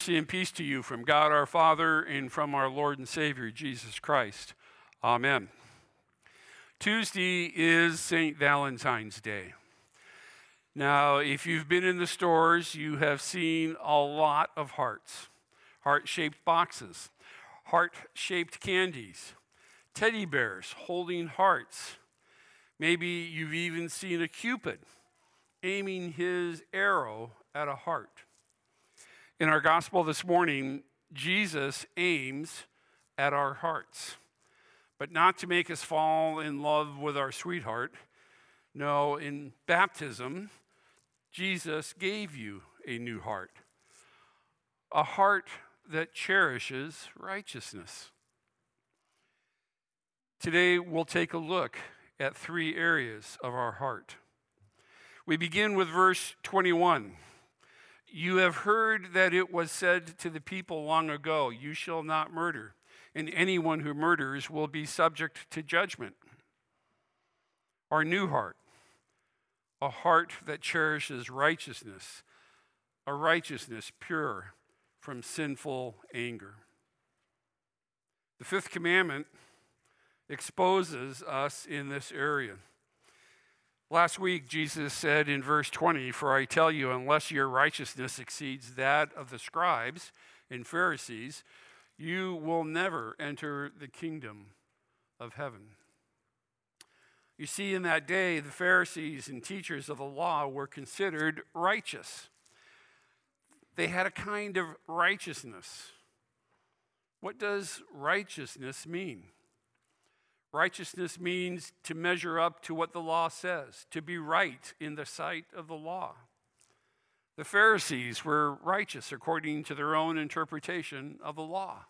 Mercy and peace to you from God our Father and from our Lord and Savior, Jesus Christ. Amen. Tuesday is St. Valentine's Day. Now, if you've been in the stores, you have seen a lot of hearts, heart-shaped boxes, heart-shaped candies, teddy bears holding hearts. Maybe you've even seen a Cupid aiming his arrow at a heart. In our gospel this morning, Jesus aims at our hearts, but not to make us fall in love with our sweetheart. No, in baptism, Jesus gave you a new heart, a heart that cherishes righteousness. Today, we'll take a look at three areas of our heart. We begin with verse 21. You have heard that it was said to the people long ago, you shall not murder, and anyone who murders will be subject to judgment. Our new heart, a heart that cherishes righteousness, a righteousness pure from sinful anger. The fifth commandment exposes us in this area. Last week, Jesus said in verse 20, for I tell you, unless your righteousness exceeds that of the scribes and Pharisees, you will never enter the kingdom of heaven. You see, in that day, the Pharisees and teachers of the law were considered righteous. They had a kind of righteousness. What does righteousness mean? Righteousness means to measure up to what the law says, to be right in the sight of the law. The Pharisees were righteous according to their own interpretation of the law.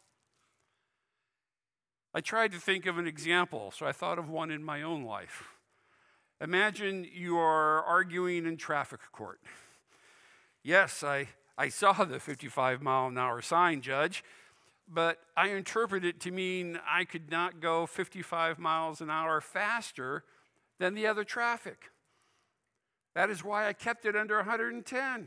I tried to think of an example, so I thought of one in my own life. Imagine you are arguing in traffic court. Yes, I saw the 55-mile-an-hour sign, Judge, but I interpret it to mean I could not go 55 miles an hour faster than the other traffic. That is why I kept it under 110.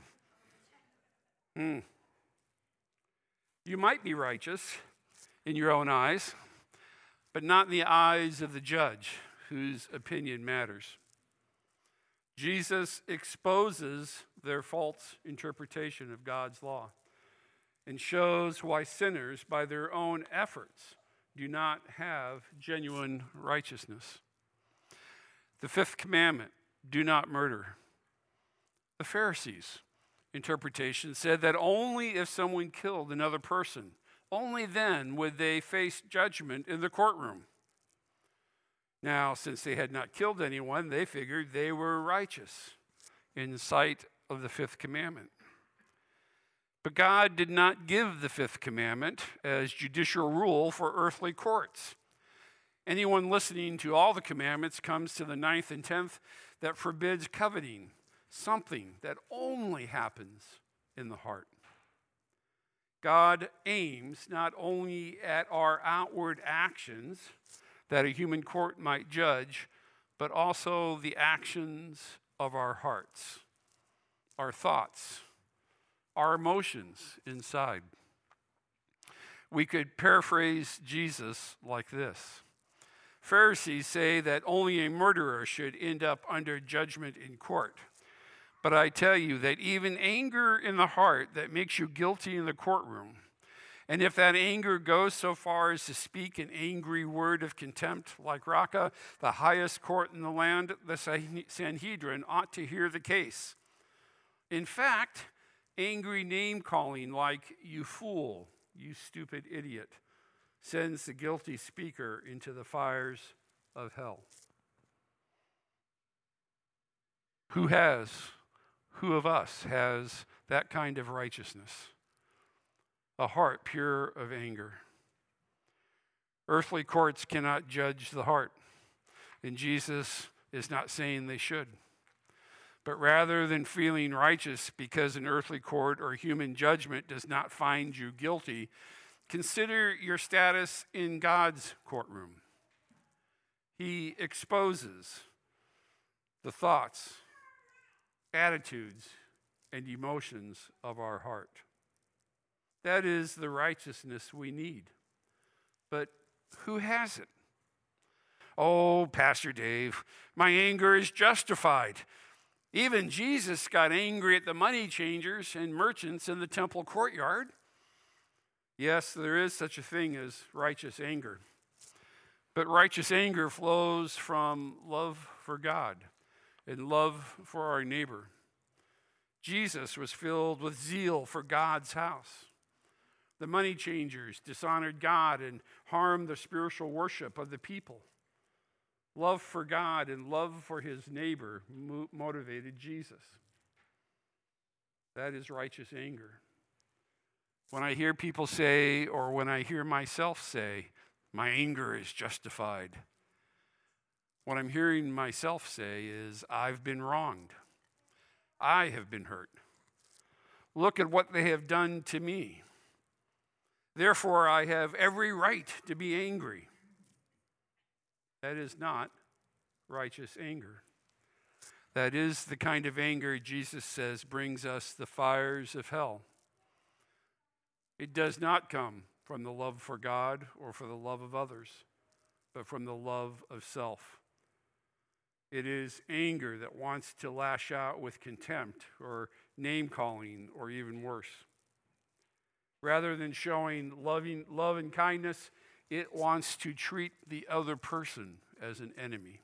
You might be righteous in your own eyes, but not in the eyes of the judge whose opinion matters. Jesus exposes their false interpretation of God's law and shows why sinners, by their own efforts, do not have genuine righteousness. The fifth commandment, do not murder. The Pharisees' interpretation said that only if someone killed another person, only then would they face judgment in the courtroom. Now, since they had not killed anyone, they figured they were righteous in sight of the fifth commandment. But God did not give the fifth commandment as judicial rule for earthly courts. Anyone listening to all the commandments comes to the 9th and 10th that forbids coveting, something that only happens in the heart. God aims not only at our outward actions that a human court might judge, but also the actions of our hearts, our thoughts, our emotions inside. We could paraphrase Jesus like this. Pharisees say that only a murderer should end up under judgment in court. But I tell you that even anger in the heart that makes you guilty in the courtroom, and if that anger goes so far as to speak an angry word of contempt like Raca, the highest court in the land, the Sanhedrin, ought to hear the case. In fact, angry name-calling like, you fool, you stupid idiot, sends the guilty speaker into the fires of hell. Who of us has that kind of righteousness? A heart pure of anger. Earthly courts cannot judge the heart, and Jesus is not saying they should. But rather than feeling righteous because an earthly court or human judgment does not find you guilty, consider your status in God's courtroom. He exposes the thoughts, attitudes, and emotions of our heart. That is the righteousness we need. But who has it? Oh, Pastor Dave, my anger is justified. Even Jesus got angry at the money changers and merchants in the temple courtyard. Yes, there is such a thing as righteous anger. But righteous anger flows from love for God and love for our neighbor. Jesus was filled with zeal for God's house. The money changers dishonored God and harmed the spiritual worship of the people. Love for God and love for his neighbor motivated Jesus. That is righteous anger. When I hear people say, or when I hear myself say, my anger is justified, what I'm hearing myself say is, I've been wronged. I have been hurt. Look at what they have done to me. Therefore, I have every right to be angry. That is not righteous anger. That is the kind of anger Jesus says brings us the fires of hell. It does not come from the love for God or for the love of others, but from the love of self. It is anger that wants to lash out with contempt or name-calling or even worse. Rather than showing love and kindness, it wants to treat the other person as an enemy.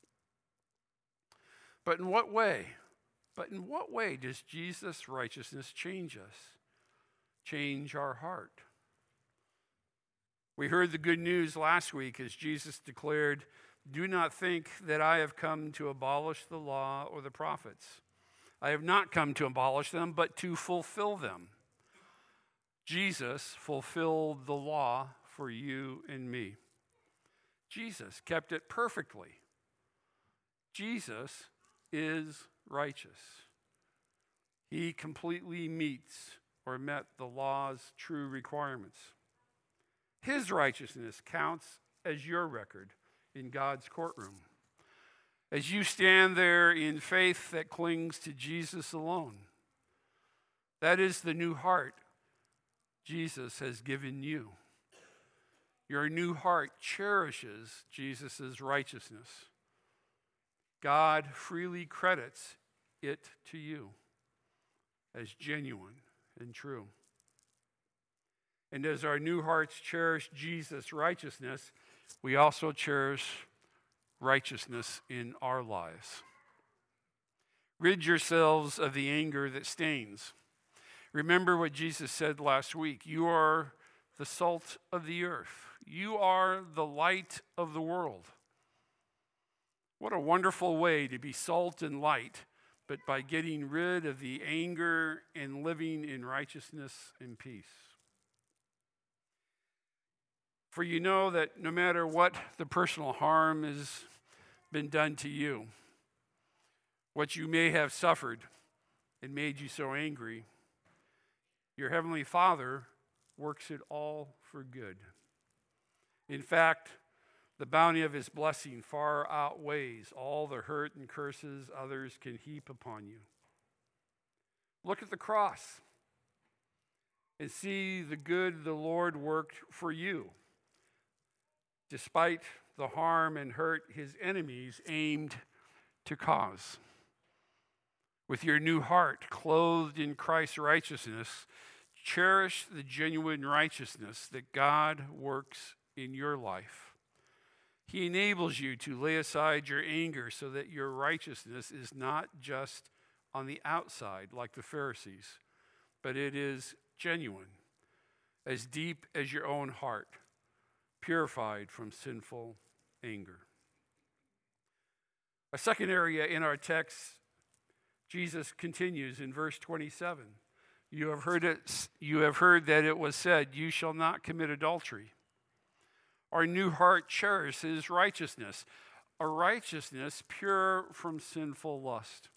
But in what way? In what way does Jesus' righteousness change us? Change our heart? We heard the good news last week as Jesus declared, "Do not think that I have come to abolish the law or the prophets. I have not come to abolish them, but to fulfill them." Jesus fulfilled the law for you and me. Jesus kept it perfectly. Jesus is righteous. He completely meets or met the law's true requirements. His righteousness counts as your record in God's courtroom. As you stand there in faith that clings to Jesus alone, that is the new heart Jesus has given you. Your new heart cherishes Jesus' righteousness. God freely credits it to you as genuine and true. And as our new hearts cherish Jesus' righteousness, we also cherish righteousness in our lives. Rid yourselves of the anger that stains. Remember what Jesus said last week. You are the salt of the earth. You are the light of the world. What a wonderful way to be salt and light, but by getting rid of the anger and living in righteousness and peace. For you know that no matter what the personal harm has been done to you, what you may have suffered and made you so angry, your Heavenly Father works it all for good. In fact, the bounty of his blessing far outweighs all the hurt and curses others can heap upon you. Look at the cross and see the good the Lord worked for you, despite the harm and hurt his enemies aimed to cause. With your new heart, clothed in Christ's righteousness, cherish the genuine righteousness that God works in your life. He enables you to lay aside your anger so that your righteousness is not just on the outside like the Pharisees, but it is genuine, as deep as your own heart, purified from sinful anger. A second area in our text, Jesus continues in verse 27. You have heard that it was said, "You shall not commit adultery." Our new heart cherishes righteousness, a righteousness pure from sinful lust.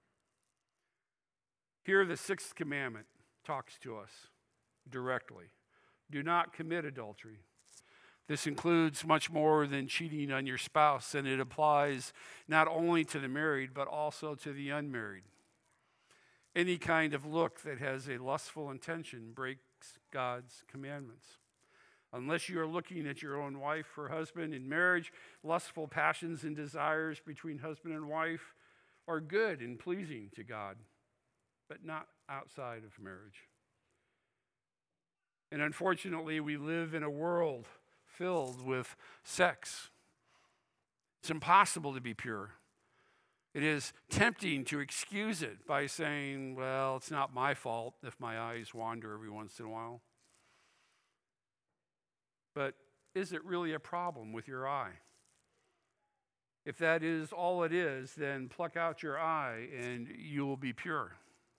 Here, the sixth commandment talks to us directly. Do not commit adultery. This includes much more than cheating on your spouse, and it applies not only to the married, but also to the unmarried. Any kind of look that has a lustful intention sex God's commandments. Unless you are looking at your own wife or husband in marriage, lustful passions and desires between husband and wife are good and pleasing to God, but not outside of marriage. And unfortunately, we live in a world filled with sex. It's impossible to be pure. It is tempting to excuse it by saying, well, it's not my fault if my eyes wander every once in a while. But is it really a problem with your eye? If that is all it is, then pluck out your eye and you will be pure.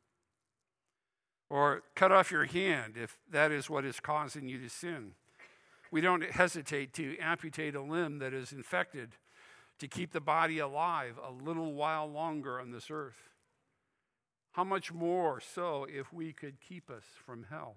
Or cut off your hand if that is what is causing you to sin. We don't hesitate to amputate a limb that is infected to keep the body alive a little while longer on this earth. How much more so if we could keep us from hell?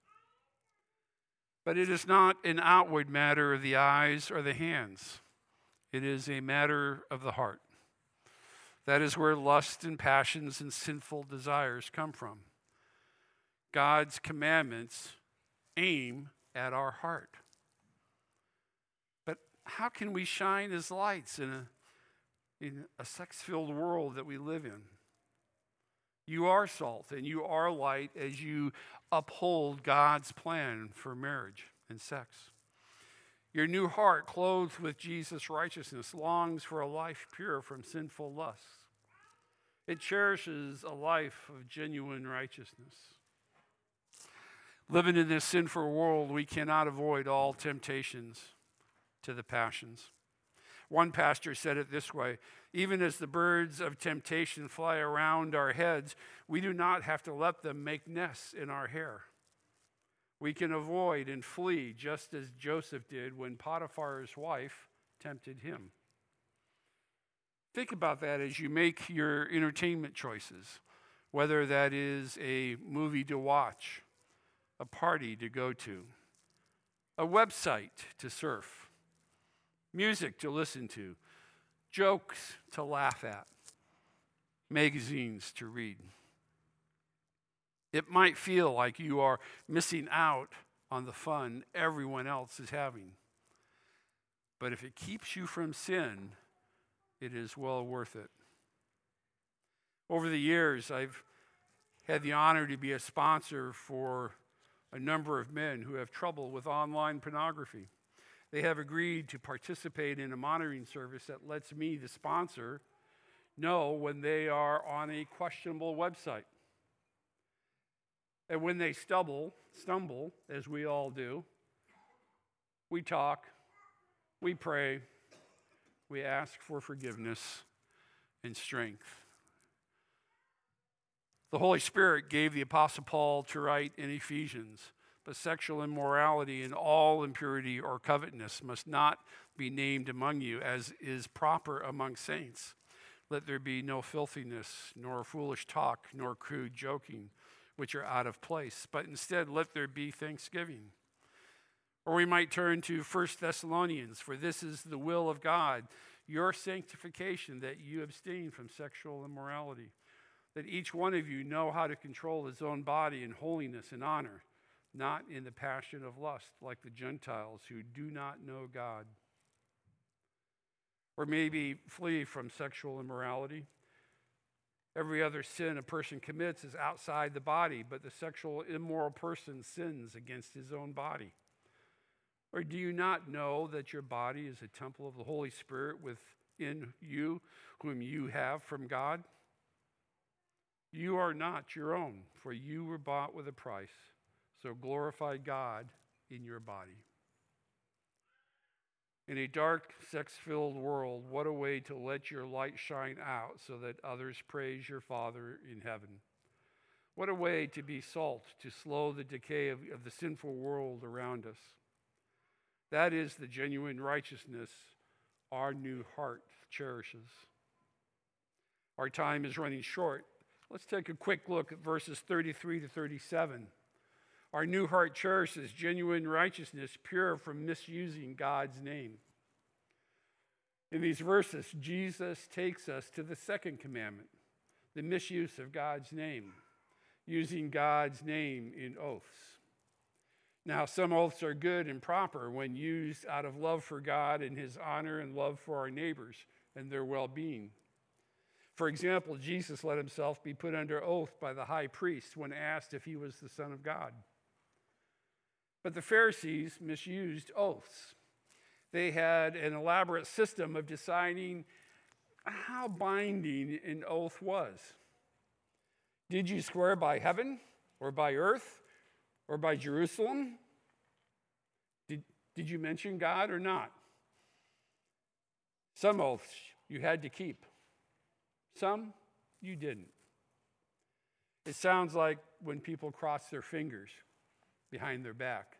But it is not an outward matter of the eyes or the hands. It is a matter of the heart. That is where lust and passions and sinful desires come from. God's commandments aim at our heart. But how can we shine as lights in a sex-filled world that we live in? You are salt and you are light as you uphold God's plan for marriage and sex. Your new heart, clothed with Jesus' righteousness, longs for a life pure from sinful lusts. It cherishes a life of genuine righteousness. Living in this sinful world, we cannot avoid all temptations to the passions. One pastor said it this way: even as the birds of temptation fly around our heads, we do not have to let them make nests in our hair. We can avoid and flee just as Joseph did when Potiphar's wife tempted him. Think about that as you make your entertainment choices, whether that is a movie to watch, a party to go to, a website to surf, music to listen to, jokes to laugh at, magazines to read. It might feel like you are missing out on the fun everyone else is having. But if it keeps you from sin, it is well worth it. Over the years, I've had the honor to be a sponsor for a number of men who have trouble with online pornography. They have agreed to participate in a monitoring service that lets me, the sponsor, know when they are on a questionable website. And when they stumble, as we all do, we talk, we pray, we ask for forgiveness and strength. The Holy Spirit gave the Apostle Paul to write in Ephesians, but sexual immorality and all impurity or covetousness must not be named among you, as is proper among saints. Let there be no filthiness, nor foolish talk, nor crude joking, which are out of place, but instead let there be thanksgiving. Or we might turn to 1 Thessalonians, for this is the will of God, your sanctification, that you abstain from sexual immorality, that each one of you know how to control his own body in holiness and honor, not in the passion of lust, like the Gentiles who do not know God. Or maybe flee from sexual immorality. Every other sin a person commits is outside the body, but the sexual immoral person sins against his own body. Or do you not know that your body is a temple of the Holy Spirit within you, whom you have from God? You are not your own, for you were bought with a price. So glorify God in your body. In a dark, sex-filled world, what a way to let your light shine out so that others praise your Father in heaven. What a way to be salt, to slow the decay of the sinful world around us. That is the genuine righteousness our new heart cherishes. Our time is running short. Let's take a quick look at verses 33 to 37. Our new heart cherishes genuine righteousness, pure from misusing God's name. In these verses, Jesus takes us to the second commandment, the misuse of God's name, using God's name in oaths. Now, some oaths are good and proper when used out of love for God and his honor and love for our neighbors and their well-being. For example, Jesus let himself be put under oath by the high priest when asked if he was the Son of God. But the Pharisees misused oaths. They had an elaborate system of deciding how binding an oath was. Did you swear by heaven or by earth or by Jerusalem? Did you mention God or not? Some oaths you had to keep. Some you didn't. It sounds like when people cross their fingers behind their back.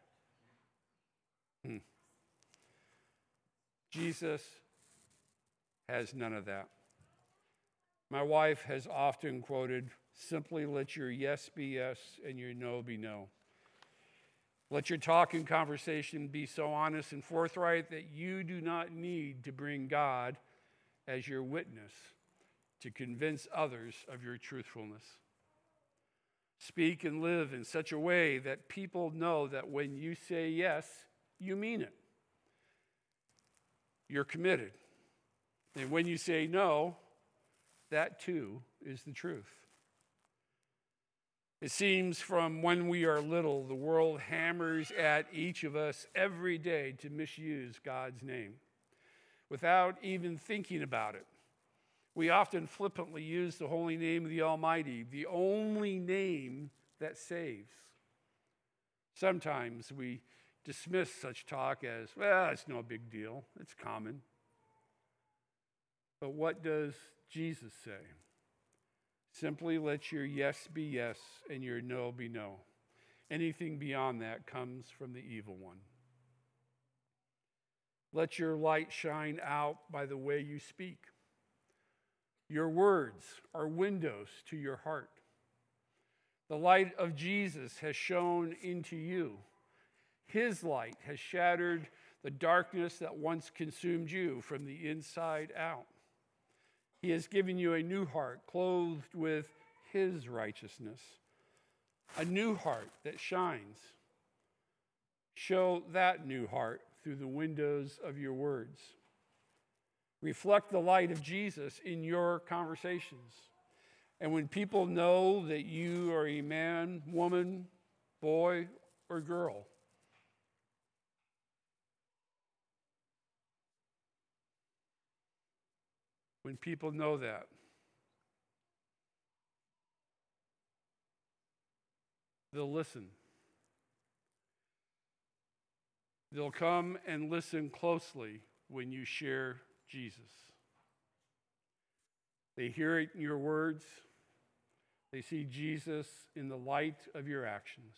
Jesus has none of that. My wife has often quoted, "Simply let your yes be yes and your no be no." Let your talk and conversation be so honest and forthright that you do not need to bring God as your witness to convince others of your truthfulness. Speak and live in such a way that people know that when you say yes, you mean it. You're committed. And when you say no, that too is the truth. It seems from when we are little, the world hammers at each of us every day to misuse God's name without even thinking about it. We often flippantly use the holy name of the Almighty, the only name that saves. Sometimes we dismiss such talk as, well, it's no big deal, it's common. But what does Jesus say? Simply let your yes be yes and your no be no. Anything beyond that comes from the evil one. Let your light shine out by the way you speak. Your words are windows to your heart. The light of Jesus has shone into you. His light has shattered the darkness that once consumed you from the inside out. He has given you a new heart clothed with his righteousness, a new heart that shines. Show that new heart through the windows of your words. Reflect the light of Jesus in your conversations. And when people know that you are a man, woman, boy, or girl, when people know that, they'll listen. They'll come and listen closely when you share Jesus. They hear it in your words. They see Jesus in the light of your actions.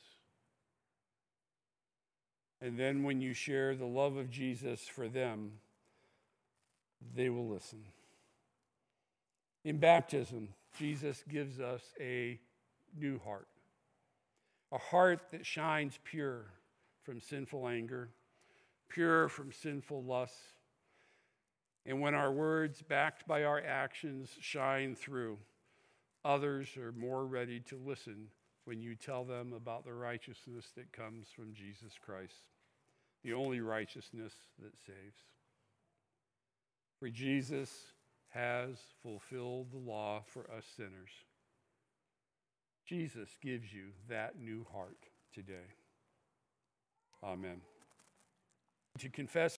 And then when you share the love of Jesus for them, they will listen. In baptism, Jesus gives us a new heart, a heart that shines pure from sinful anger, pure from sinful lust. And when our words, backed by our actions, shine through, others are more ready to listen when you tell them about the righteousness that comes from Jesus Christ, the only righteousness that saves. For Jesus has fulfilled the law for us sinners. Jesus gives you that new heart today. Amen. To confess